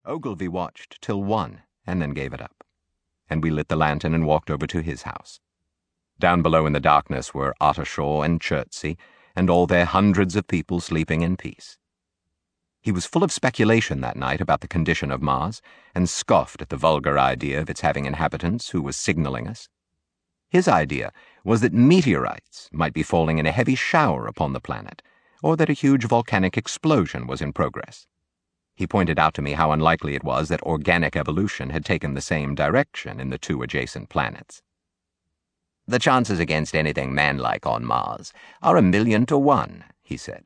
Ogilvy watched till 1 and then gave it up, and we lit the lantern and walked over to his house. Down below in the darkness were Ottershaw and Chertsey, and all their hundreds of people sleeping in peace. He was full of speculation that night about the condition of Mars, and scoffed at the vulgar idea of its having inhabitants who were signaling us. His idea was that meteorites might be falling in a heavy shower upon the planet, or that a huge volcanic explosion was in progress. He pointed out to me how unlikely it was that organic evolution had taken the same direction in the two adjacent planets. "The chances against anything man-like on Mars are 1,000,000 to 1, he said.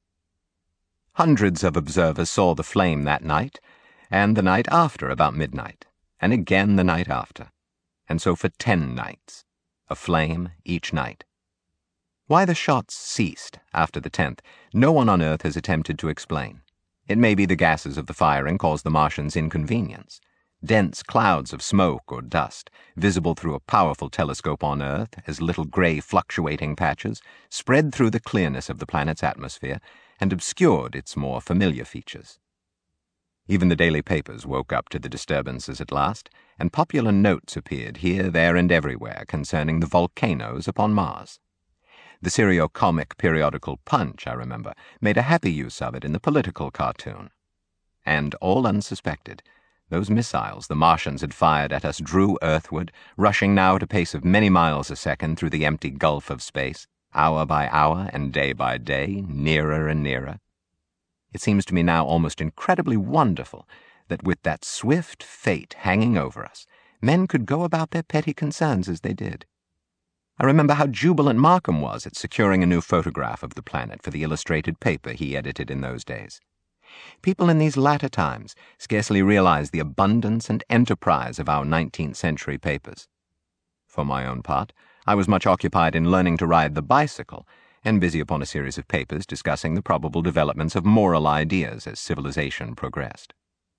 Hundreds of observers saw the flame that night, and the night after about midnight, and again the night after, and so for 10 nights, a flame each night. Why the shots ceased after the 10th, no one on Earth has attempted to explain. It may be the gases of the firing caused the Martians inconvenience. Dense clouds of smoke or dust, visible through a powerful telescope on Earth as little gray fluctuating patches, spread through the clearness of the planet's atmosphere and obscured its more familiar features. Even the daily papers woke up to the disturbances at last, and popular notes appeared here, there, and everywhere concerning the volcanoes upon Mars. The serio-comic periodical Punch, I remember, made a happy use of it in the political cartoon. And, all unsuspected, those missiles the Martians had fired at us drew earthward, rushing now at a pace of many miles a second through the empty gulf of space, hour by hour and day by day, nearer and nearer. It seems to me now almost incredibly wonderful that with that swift fate hanging over us, men could go about their petty concerns as they did. I remember how jubilant Markham was at securing a new photograph of the planet for the illustrated paper he edited in those days. People in these latter times scarcely realize the abundance and enterprise of our 19th century papers. For my own part, I was much occupied in learning to ride the bicycle, and busy upon a series of papers discussing the probable developments of moral ideas as civilization progressed.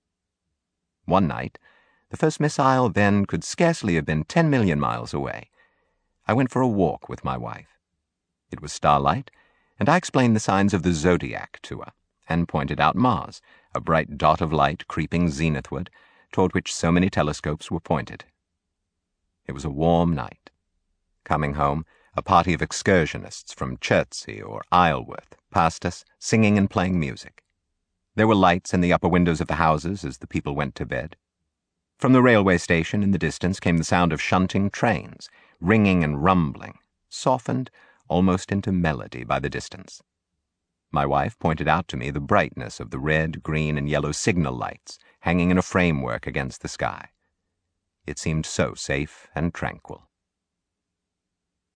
One night, the first missile then could scarcely have been 10 million miles away. I went for a walk with my wife. It was starlight, and I explained the signs of the zodiac to her, and pointed out Mars, a bright dot of light creeping zenithward, toward which so many telescopes were pointed. It was a warm night. Coming home, a party of excursionists from Chertsey or Isleworth passed us, singing and playing music. There were lights in the upper windows of the houses as the people went to bed. From the railway station in the distance came the sound of shunting trains, ringing and rumbling, softened almost into melody by the distance. My wife pointed out to me the brightness of the red, green, and yellow signal lights hanging in a framework against the sky. It seemed so safe and tranquil.